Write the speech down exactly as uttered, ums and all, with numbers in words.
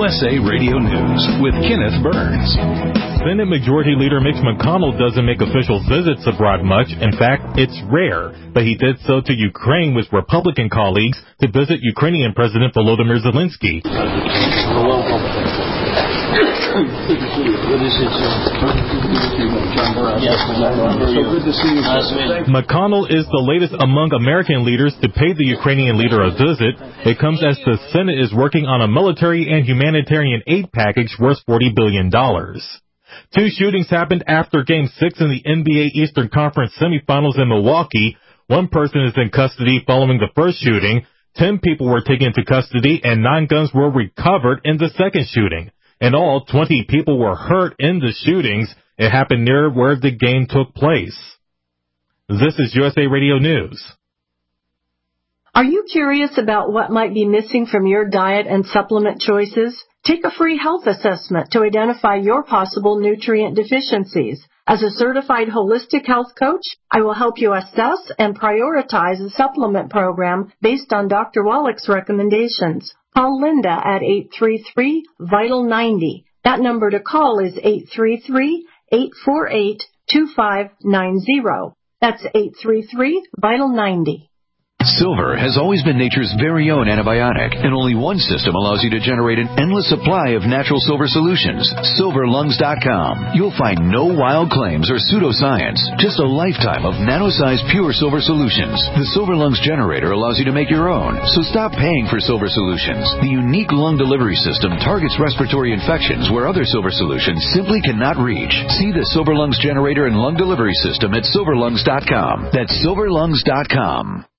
U S A Radio News with Kenneth Burns. Senate Majority Leader Mitch McConnell doesn't make official visits abroad much. In fact, it's rare. But he did so to Ukraine with Republican colleagues to visit Ukrainian President Volodymyr Zelensky. McConnell is the latest among American leaders to pay the Ukrainian leader a visit. It comes as the Senate is working on a military and humanitarian aid package worth forty billion dollars. Two shootings happened after Game six in the N B A Eastern Conference semifinals in Milwaukee. One person is in custody following the first shooting. Ten people were taken into custody and nine guns were recovered in the second shooting. In all, twenty people were hurt in the shootings. It happened near where the game took place. This is U S A Radio News. Are you curious about what might be missing from your diet and supplement choices? Take a free health assessment to identify your possible nutrient deficiencies. As a certified holistic health coach, I will help you assess and prioritize a supplement program based on Doctor Wallach's recommendations. Call Linda at eight three three, VITAL ninety. That number to call is eight three three, eight four eight, two five nine zero. That's eight three three, VITAL ninety. Silver has always been nature's very own antibiotic, and only one system allows you to generate an endless supply of natural silver solutions. silver lungs dot com. You'll find no wild claims or pseudoscience, just a lifetime of nano-sized pure silver solutions. The Silver Lungs generator allows you to make your own, so stop paying for silver solutions. The unique lung delivery system targets respiratory infections where other silver solutions simply cannot reach. See the Silver Lungs generator and lung delivery system at silver lungs dot com. That's silver lungs dot com.